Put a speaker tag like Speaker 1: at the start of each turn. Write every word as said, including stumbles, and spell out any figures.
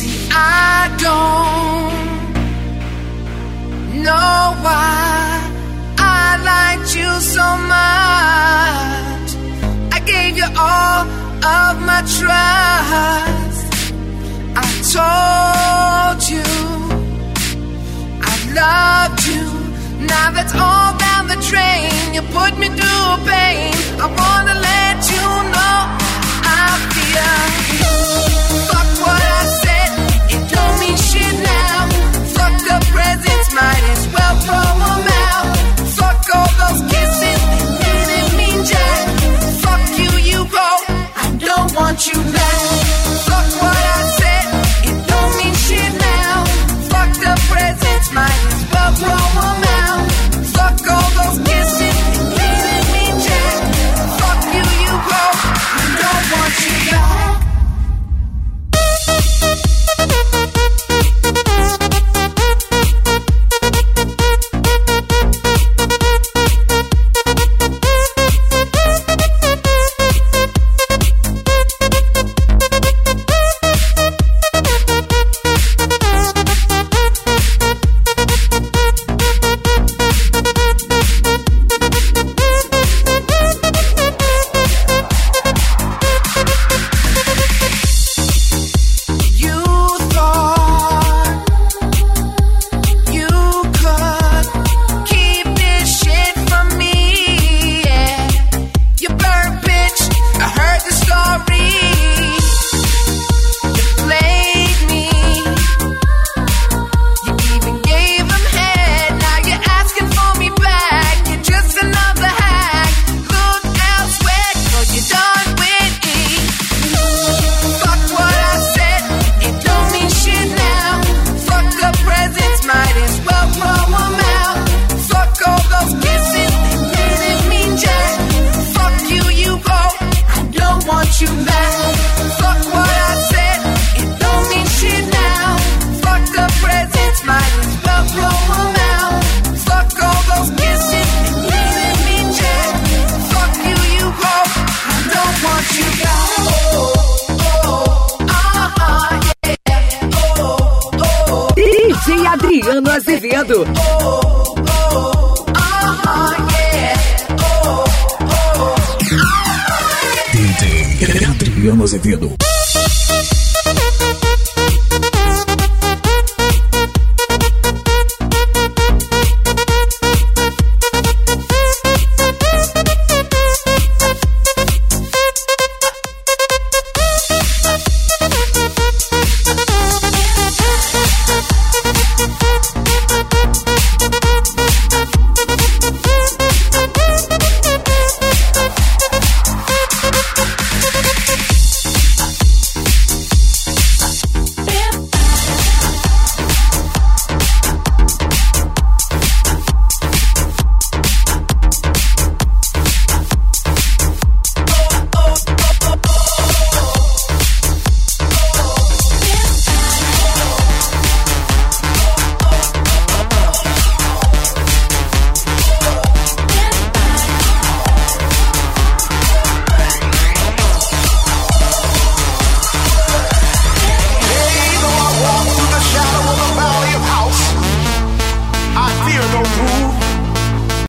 Speaker 1: See, I don't know why I liked you so much. I gave you all of my trust. I told you I loved you. Now that's all down the drain. You put me through pain. I wanna let you know I feel. Fuck what I said, it don't mean shit now. Fuck the presents, might as well throw them out. Fuck all those kisses, they didn't mean jack. Fuck you, you go, I don't want you back. Fuck what I said, it don't mean shit now. Fuck the presents, might as well throw them out. Fuck all those kisses, they didn't mean jack. Fuck you, you go, I don't want you back.
Speaker 2: Adriano Azevedo.
Speaker 3: D J Adriano Azevedo.